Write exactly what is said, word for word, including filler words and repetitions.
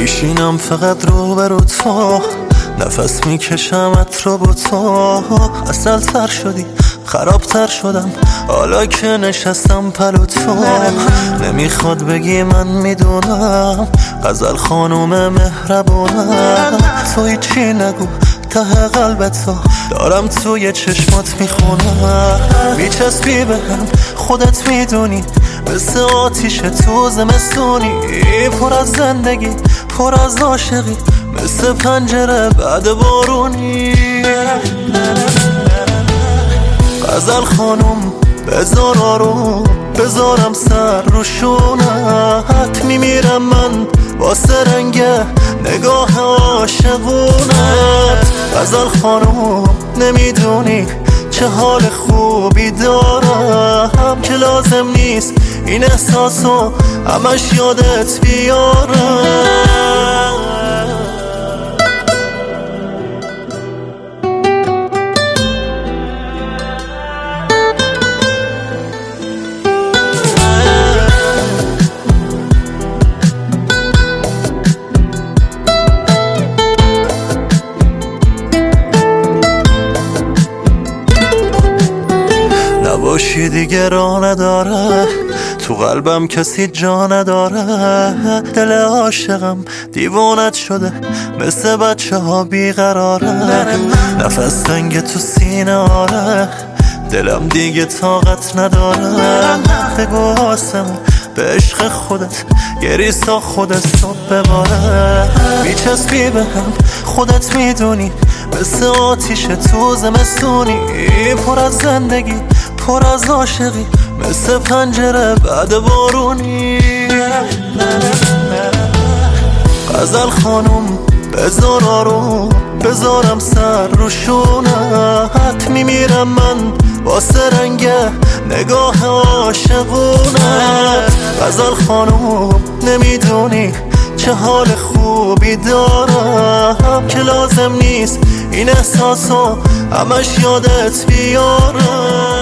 میشینم فقط رو برو تو، نفس میکشمت رو با تو. اصل تر شدی خرابتر شدم حالا که نشستم پلو تو. نمیخواد بگی من میدونم غزل خانوم مهربونم. تو هیچی نگو ته قلبتو دارم توی چشمات میخونم. میچسبی به هم خودت میدونی مثل آتیش تو زمستونی. پر از زندگی پر از عاشقی مثل پنجره بعد بارونی. غزل خانم بذار آروم بذارم سر رو شونت. میمیرم من واسه رنگ نگاه عاشقونت. غزل خانم نمیدونی چه حال خوبی دارم که لازم نیست این احساسو همش یادت بیارم. نباشی دیگه راه نداره تو قلبم کسی جا نداره. دل عاشقم دیوانت شده مثل بچه ها بیقراره. نفس تنگ تو سینه آره دلم دیگه طاقت نداره. بگو آسمون به عشق خودت گریسا خودت صبح بباره. میچسبی به هم خودت میدونی مثل آتیش تو زمستونی. پر از زندگی پر از عاشقی مثل پنجره بعد بارونی. غزل خانم بذار آروم بذارم سر رو شونت. میمیرم من واسه رنگ نگاه عاشقونت. غزل خانم نمیدونی چه حال خوبی دارم که لازم نیست این احساسو همش یادت بیارم.